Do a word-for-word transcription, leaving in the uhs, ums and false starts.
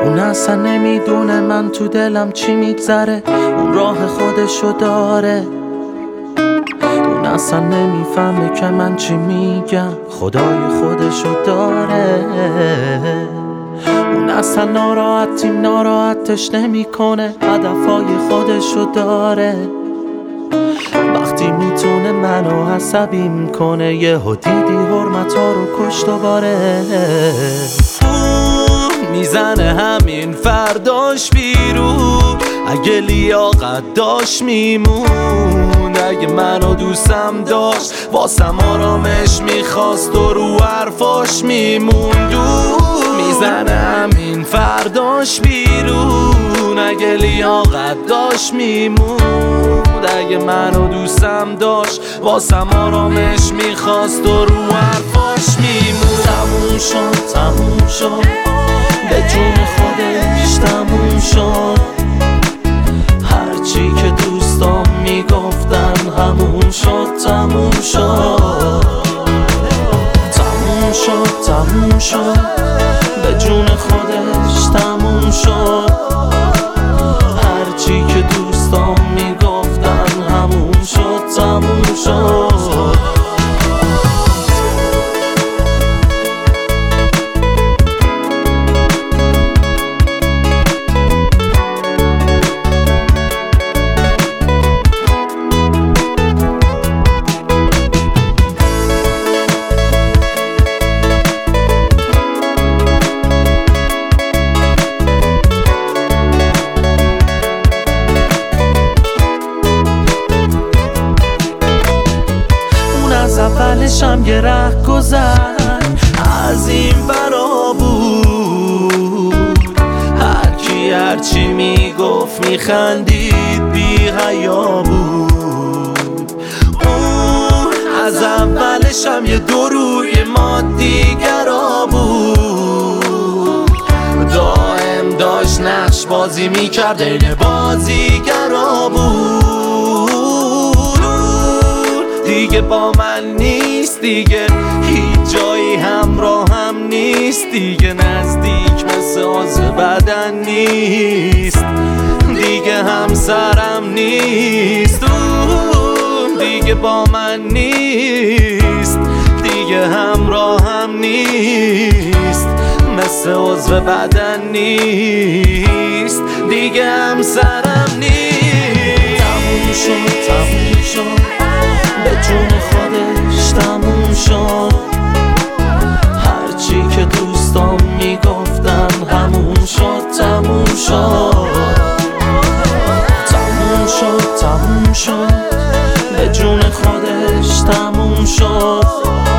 اون اصلا نمیدونه من تو دلم چی میگذره، اون راه خودشو داره. اون اصلا نمیفهمه که من چی میگم، خدای خودشو داره. اون اصلا ناراحتیم ناراحتش نمیکنه، هدفهای خودشو داره. وقتی میتونه منو عصبی میکنه، یهو دیدی حرمتا رو کشت و باره. میزنه همین فرداش بیرون، اگه لیاقت داشت میمون. اگه منو دوستم داشت واسم آرامش میخواست و رو حرفاش میموند. میزنه همین فرداش بیرون، اگه لیاقت داشت میمون. اگه منو دوستم داشت واسم آرامش میخواست و رو حرفاش میمون. تموم شد تموم شد به جون خودش تموم شد، هرچی که دوستام میگفتن همون شد تموم شد. تموم شد تموم شد به جون خودش تموم شد، هرچی که دوستام میگفتن همون شد تموم شد. اولشم یه ره گذر از این برا بود، هرکی هرچی میگفت میخندید بی حیا بود. اون از اولشم یه دو روی ما دیگرا بود، دائم داشت نقش بازی میکرد این بازیگرا بود. دیگه با من نیست، دیگه هیچ جایی همراه هم نیست، دیگه نزدیک مثل عضو بدن نیست، دیگه همسرم نیست. دیگه با من نیست، دیگه همراه هم نیست، مثل عضو بدن نیست، دیگه همسرم نیست. تموم شد تموم شد به جون خودش تموم شد، هرچی که دوستام میگفتن همون شد تموم شد. تموم شد تموم شد به جون خودش تموم شد،